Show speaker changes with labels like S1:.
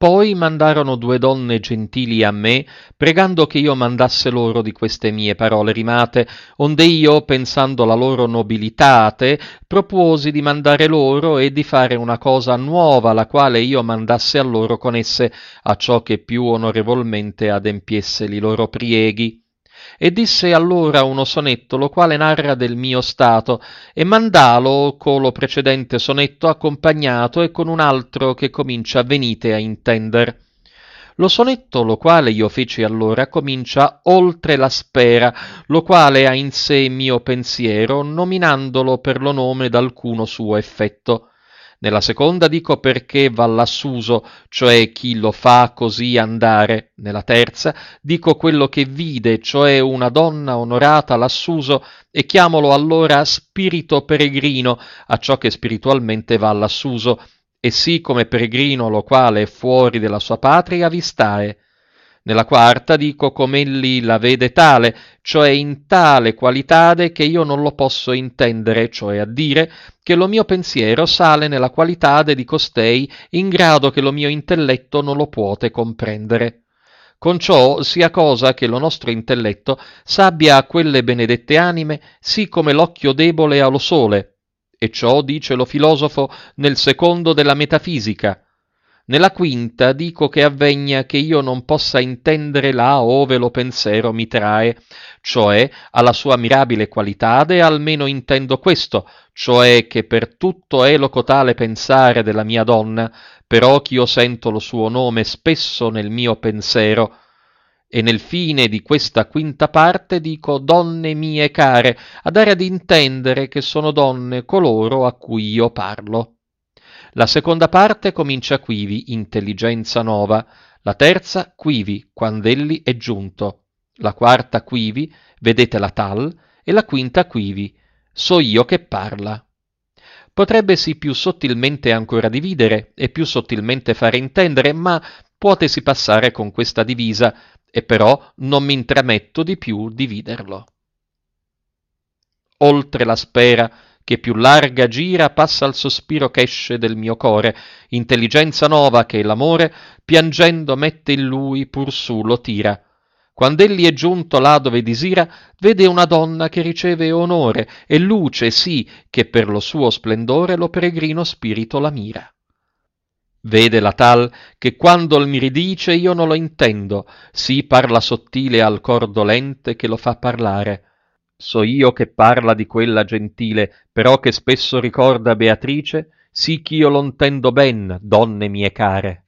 S1: Poi mandarono 2 donne gentili a me, pregando che io mandasse loro di queste mie parole rimate, onde io, pensando la loro nobilitate, propuosi di mandare loro e di fare una cosa nuova, la quale io mandasse a loro con esse, acciò che più onorevolmente adempiesse li loro prieghi. E disse allora uno sonetto, lo quale narra del mio stato, e mandalo co lo precedente sonetto accompagnato e con un altro che comincia venite a intender. Lo sonetto, lo quale io feci allora, comincia oltre la spera, lo quale ha in sé mio pensiero, nominandolo per lo nome d'alcuno suo effetto. Nella seconda dico perché va lassuso, cioè chi lo fa così andare. Nella terza dico quello che vide, cioè una donna onorata lassuso, e chiamolo allora spirito peregrino, a ciò che spiritualmente va lassuso, e sì come peregrino lo quale è fuori della sua patria vi stae. Nella quarta dico com'elli la vede tale, cioè in tale qualitade che io non lo posso intendere, cioè a dire che lo mio pensiero sale nella qualitade di costei in grado che lo mio intelletto non lo puote comprendere. Con ciò sia cosa che lo nostro intelletto s'abbia a quelle benedette anime sì come l'occhio debole a lo sole, e ciò dice lo filosofo nel secondo della metafisica. Nella quinta dico che avvegna che io non possa intendere là ove lo pensiero mi trae, cioè alla sua mirabile qualitade almeno intendo questo, cioè che per tutto è lo cotale pensare della mia donna, però ch'io sento lo suo nome spesso nel mio pensiero, e nel fine di questa quinta parte dico donne mie care, a dare ad intendere che sono donne coloro a cui io parlo. La seconda parte comincia quivi, intelligenza nova, la terza quivi, quand'egli è giunto, la quarta quivi, vedetela tal, e la quinta quivi, so io che parla. Potrebbesi più sottilmente ancora dividere e più sottilmente fare intendere, ma puotesi passare con questa divisa, e però non mi intrametto di più dividerlo. Oltre la spera, che più larga gira, passa il sospiro ch'esce del mio core, intelligenza nova che l'amore, piangendo mette in lui, pur su lo tira. Quand'egli è giunto là dove disira, vede una donna che riceve onore, e luce sì che per lo suo splendore lo peregrino spirito la mira. Vede la tal che quando mi ridice io non lo intendo, sì parla sottile al cor dolente che lo fa parlare. So io che parla di quella gentile, però che spesso ricorda Beatrice, sì ch'io lo intendo ben, donne mie care.